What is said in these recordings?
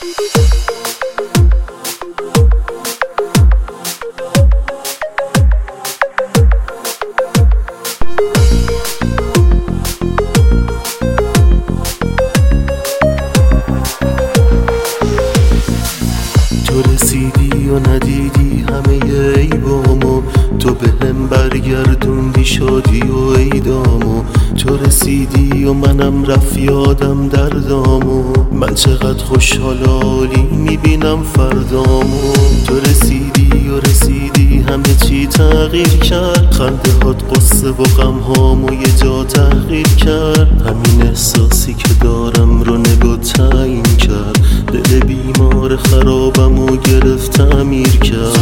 تو رسیدی و ندیدی همه عیبامو، تو به هم برگردوندی شادی و عیدامو. تو رسیدی و منم رفت یادم دردامو، من چقدر خوشحال حالی میبینم فردامو. تو رسیدی و رسیدی همه چی تغییر کرد، خنده هات قصه و غم هامو یه جا تغییر کرد. همین احساسی که دارم رو نگاه تعیین کرد، دل بیمار خرابمو گرفت تعمیر کرد.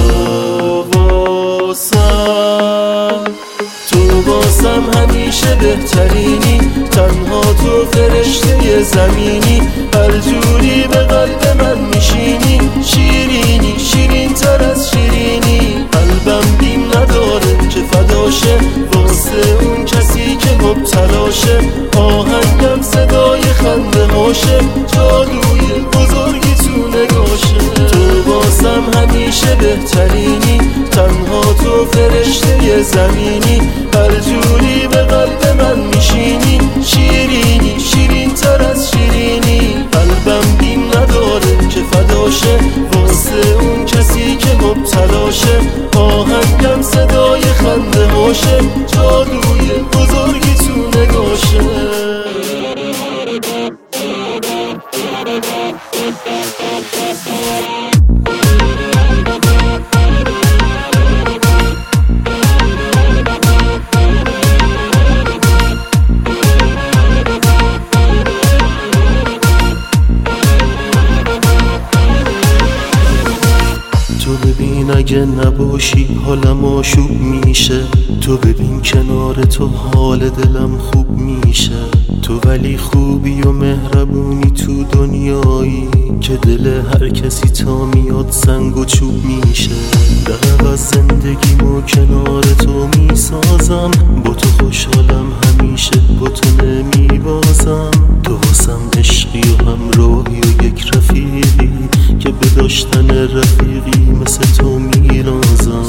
تو واسم همیشه بهترینی، تنها تو فرشته زمینی، هر جوری به قلب من میشینی، شیرینی شیرین تر از شیرینی. قلبم بیم نداره که فداشه واسه اون کسی که مبتلاشه، آهنگم صدای خنده هاشه، جادوی بزرگی تو نگاشه. تو واسم همیشه بهترینی، تنها تو فرشته زمینی، هر جوری به قلب من میشینی، شیرینی شیرین تر از شیرینی. قلبم بیم نداره که فداشه واسه اون کسی که مبتلاشه، آهنگم صدای خنده هاشه، جادوی بزرگی تو نگاشه. تو ببین اگه نباشی حالم آشوب میشه، تو ببین کنار تو حال دلم خوب میشه. تو ولی خوبی و مهربونی تو دنیایی که دل هر کسی تا میاد سنگ و چوب میشه. در عوض زندگیمو کنار تو میسازم، با تو خوشحالم همیشه با تو نمیبازم. تو واسم عشقی و همراهی و یک رفیقی که به داشتن رفیقی مثل تو میرازم.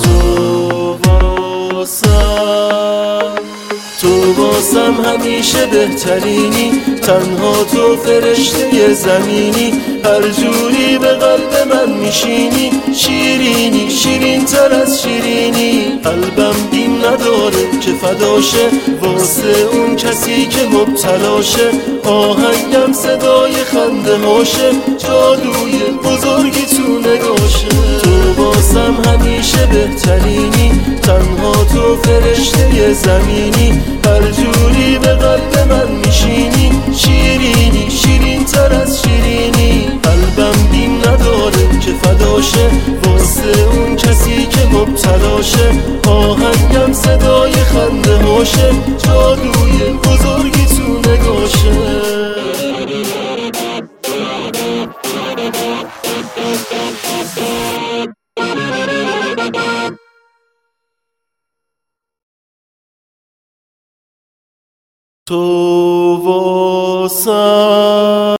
تو واسم همیشه بهترینی، تنها تو فرشته زمینی، هر جوری به قلب من میشینی، شیرینی شیرین تر از شیرینی. قلبم بیم نداره که فداشه واسه اون کسی که مبتلاشه، آهنگم صدای خنده هاشه، جادوی بزرگی تو نگاشه. تو واسم همیشه بهترینی، تنها تو فرشته زمینی، هر جوری به قلب من میشینی، شیرینی شیرین تر از شیرینی. قلبم بیم نداره که فداشه واسه اون کسی که مبتلاشه، آهنگم صدای خنده هاشه، جادوی بزرگی تو نگاشه. تو واسم